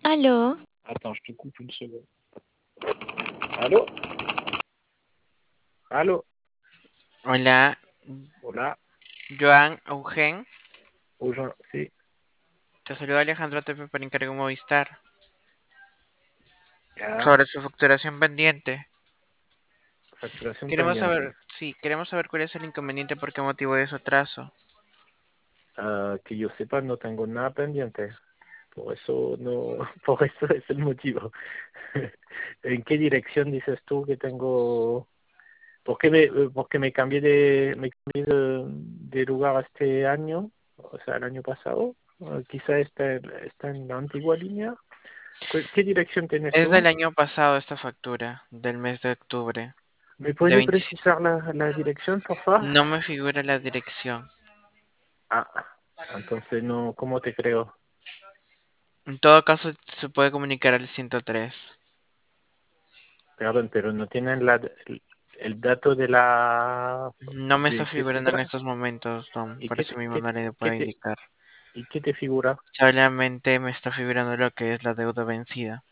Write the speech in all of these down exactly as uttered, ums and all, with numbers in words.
Aló, Attends, je te coupe une seconde. Allô? Allô? hola, Hola, Joan Eugen. Ojan, sí, Te saluda Alejandro Tepe por encargo Movistar. ya, Sobre su facturación pendiente. facturación Queremos pendiente. saber, sí, queremos saber cuál es el inconveniente, por qué motivo de su atraso. Ah, que yo sepa, no tengo nada pendiente. Por eso no, por eso es el motivo. ¿En qué dirección dices tú que tengo? ¿Por qué me, porque me cambié de, me cambié de, de lugar este año? O sea, el año pasado. Ah, quizá está, está en la antigua línea. ¿Qué, qué dirección tienes Es del tú? año pasado esta factura, del mes de octubre, ¿Me de puede veintisiete. precisar la, la dirección, por favor? No me figura la dirección. Ah, entonces no, ¿cómo te creo? En todo caso, se puede comunicar al ciento tres. Perdón, pero no tienen la, el, el dato de la, No me está de qué se figurando en trata. estos momentos, Don. ¿Y Por qué eso te, mismo qué, no le qué puedo te, indicar. y qué te figura? Solamente me está figurando lo que es la deuda vencida.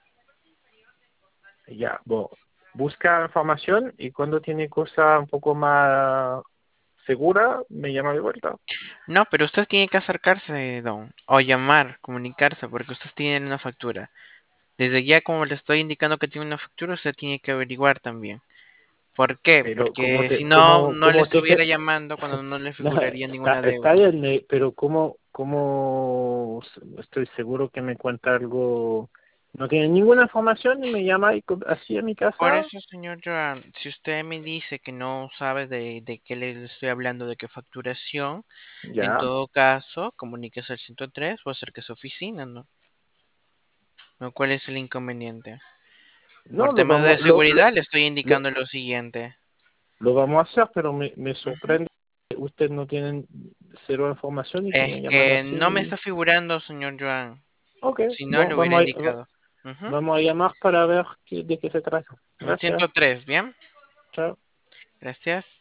Ya, bueno, busca información y cuando tiene cosa un poco más segura, me llama de vuelta. No, pero usted tiene que acercarse, Don, o llamar, comunicarse, porque usted tiene una factura. Desde ya, como le estoy indicando que tiene una factura, usted tiene que averiguar también. ¿Por qué? Pero ¿cómo Porque si te, no, cómo, no le cómo te, estuviera ge- llamando cuando no le no, figuraría está, ninguna está deuda. bien, eh, pero ¿cómo, cómo estoy seguro que me cuenta algo? No tiene ninguna información y me llama y co- así a mi Por casa. eso, señor Joan, si usted me dice que no sabe de, de qué le estoy hablando, de qué facturación, en Ya. todo caso, comuníquese al ciento tres o acérquese a su oficina, ¿no? ¿No? ¿Cuál es el inconveniente? Por No, lo temas de vamos, lo, lo, seguridad, le estoy lo, indicando lo siguiente. lo vamos a hacer, pero me, me Ujú. sorprende que usted no tiene cero información y que Es me llaman que no me está así. figurando, señor Joan. Ok, Si no, bueno, le hubiera vamos a, va- indicado. Ujú. vamos a llamar para ver qué- de qué se trata. El Gracias. ciento tres, ¿bien? Chao. Gracias.